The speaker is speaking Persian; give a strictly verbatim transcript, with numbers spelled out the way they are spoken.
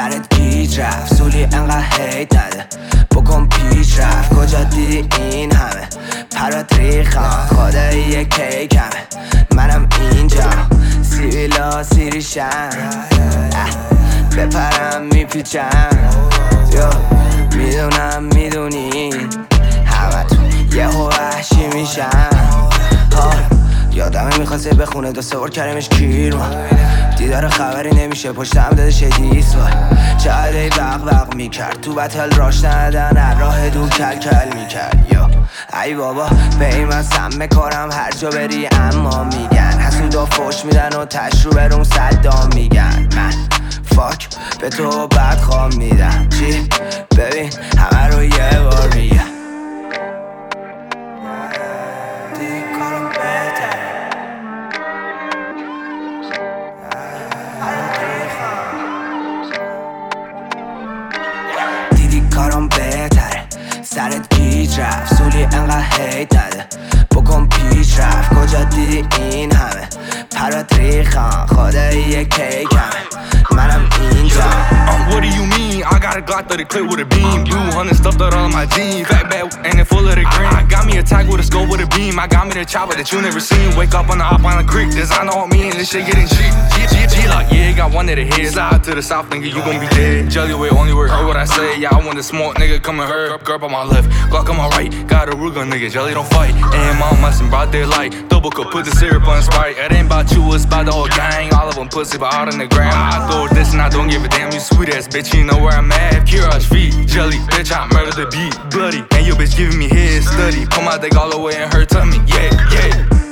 سرت گیج رفت سولی انقدر هیت نده بکن پیش رفت کجا دیدی این همه پرات ریخم خدای یه کیک همه منم اینجا سیویلا سیریشم بپرم میپیچم میدونم میدونی همه تو یه وحشی میشم یادمه میخواسته بخونه دو سور کردمش کیر ما دیدار خبری نمیشه پشتم داده شدیست وای چقدر ای وق وق میکرد تو بطل راش ندن راه دور کل کل میکرد یا ای بابا به این من سم میکنم هر جا بری اما میگن حسودا فوش میدن و تش رو برون صدام میگن من فاک به تو بد خواب میدم چی ببین همه رو یه بار میگم کارم بهتره سرت گیج رفت سولی انقدر هیت نده بکن پیش رفت کجا دیدی این همه پرات ریخم خدای یه کیک همه منم اینجا um, What do you mean? I got a Glock thirty clip with a beam Blue hundred stuffed out all of my jeans Fat bag and it full of the green I got me a tag with a scope with a beam I got me the chopper that you never seen Wake up on the hop on the creek Designer on me and this shit getting cheap G, G, G like yeah, got one of the hits Slide to the south, nigga, you gon' be dead Jelly way, only word, heard what I say Yeah, I want the smoke, nigga, come and hurt Girl on my left, Glock on my right Got a Ruger, nigga, Jelly don't fight And my mustin' broad daylight Double cup, put the syrup on Sprite It ain't about you, it's about the whole gang All of them pussy, but out on the gram I go with this and I don't give a damn You sweet ass bitch, you know where I'm at Kira's feet, Jelly, bitch, I murder the beat Bloody, and your bitch giving me head study Put my dick all the way in her tummy, yeah, yeah